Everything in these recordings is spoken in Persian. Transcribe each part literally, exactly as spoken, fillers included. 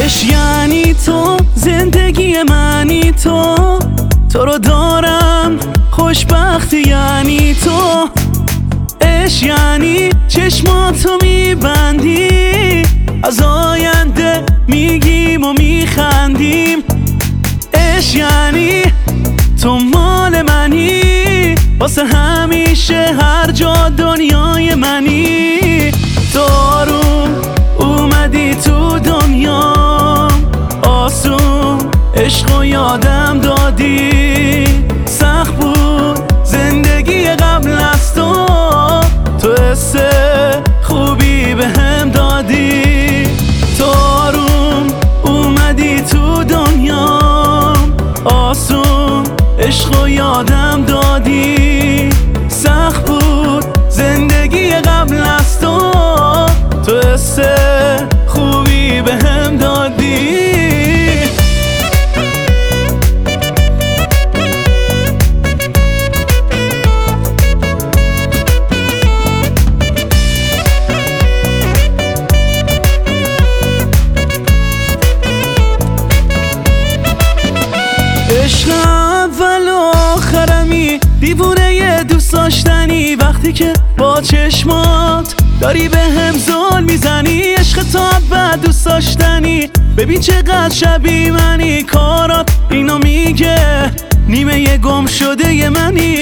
عشق یعنی تو، زندگی منی تو، تو رو دارم خوشبختی یعنی تو. عشق یعنی چشماتو میبندی، از آینده میگیم و میخندیم. عشق یعنی تو مال منی، واسه همیشه هر جا دنیای منی. تو آروم اومدی تو دنیام، آسون عشق و یادم دادی. سخت بود زندگی قبل از تو، تو حس خوبی به هم دادی. تو آروم اومدی تو دنیام، آسون عشق و یادم دادی. سخت بود زندگی قبل از تو، تو حس خوبی به هم دادی. عشق اول و آخرمی، دیوونه یه دوست داشتنی. وقتی که با چشمات داری به هم زل میزنی، عشق تا بعد دوست داشتنی. ببین چقدر شبیه منی، کارات اینو میگه، نیمه یه گم شده ی منی.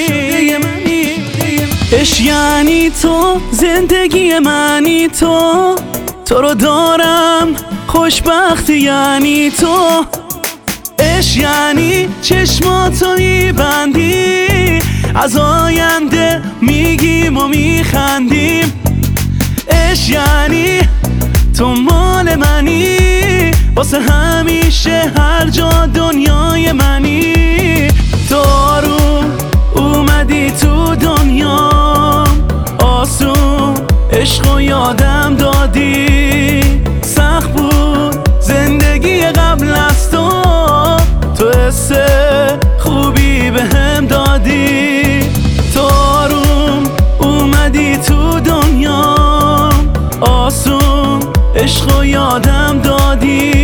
عشق یعنی تو، زندگی منی تو، تو رو دارم خوشبختی یعنی تو. عشق یعنی چشماتو میبندی، از آینده میگیم و میخندیم. عشق یعنی تو مال منی، واسه همیشه هر جا دنیای منی. تو آروم اومدی تو دنیام، آسون عشق و یادم دادی. سخت بود زندگی قبل از تو، تو حس خوبی به هم دادی. تو آروم اومدی تو دنیام، آسون عشق و یادم دادی.